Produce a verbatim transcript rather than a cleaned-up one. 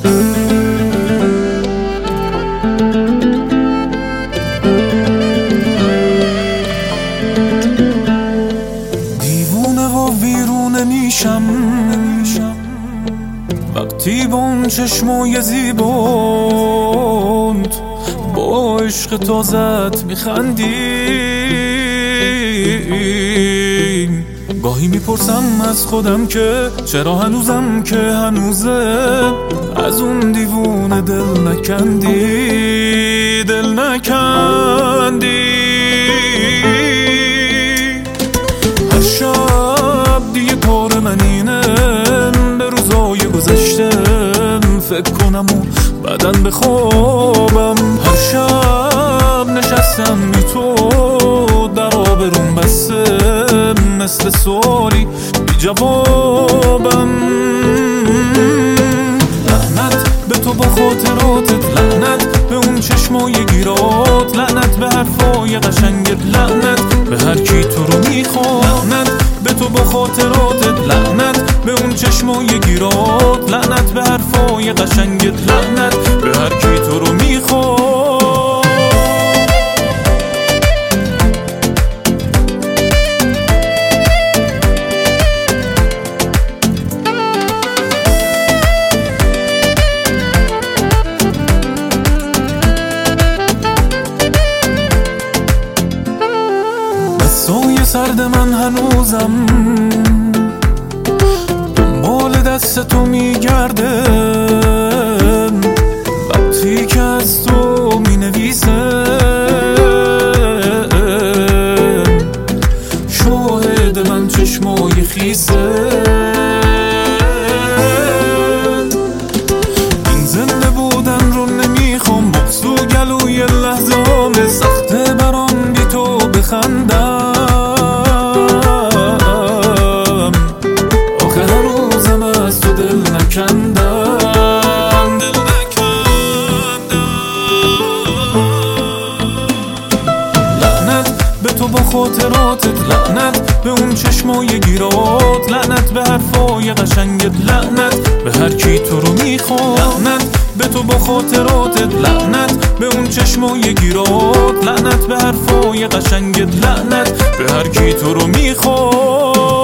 دیوونه و ویرونه میشم وقتی با اون چشمای زیباند با عشق تازت میخندی. گاهی میپرسم از خودم که چرا هنوزم که هنوزه از اون دیوونه دل نکندی، دل نکندی. هر شب دیگه کار من اینه به روزای گذشتم فکر کنم و بعدن بخوابم. هر شب نشستم بی تو در آبروم بسته مثل سوالی بی جوابم. لعنت به تو با خاطراتت، لعنت به اون چشمای گیرات، لعنت به حرفای قشنگت، لعنت به هر کی تو رو میخواد. لعنت به تو با خاطراتت، لعنت به اون چشمای گیرات، لعنت به حرفای قشنگت، لعنت به هر کی تو رو میخواد. دستای سرد من هنوزم دنبال دست تو میگرده، وقتی که از تو مینویسه شاهد من چشمای خیسه. این زنده بودن رو نمیخوام، بغض و گلوی لحظه همه سخته برام بی تو بخندم. آخه هر روزم از تو دل نکندم، دل نکندم. لعنت به تو با خاطراتت، لعنت به اون چشمای گیرات، لعنت به حرفای قشنگت، لعنت به هر کی تو رو میخواد. لعنت به تو با خاطراتت، لعنت به اون چشمای گیرات، لعنت به حرفای قشنگت، لعنت به هر کی تو رو میخواد.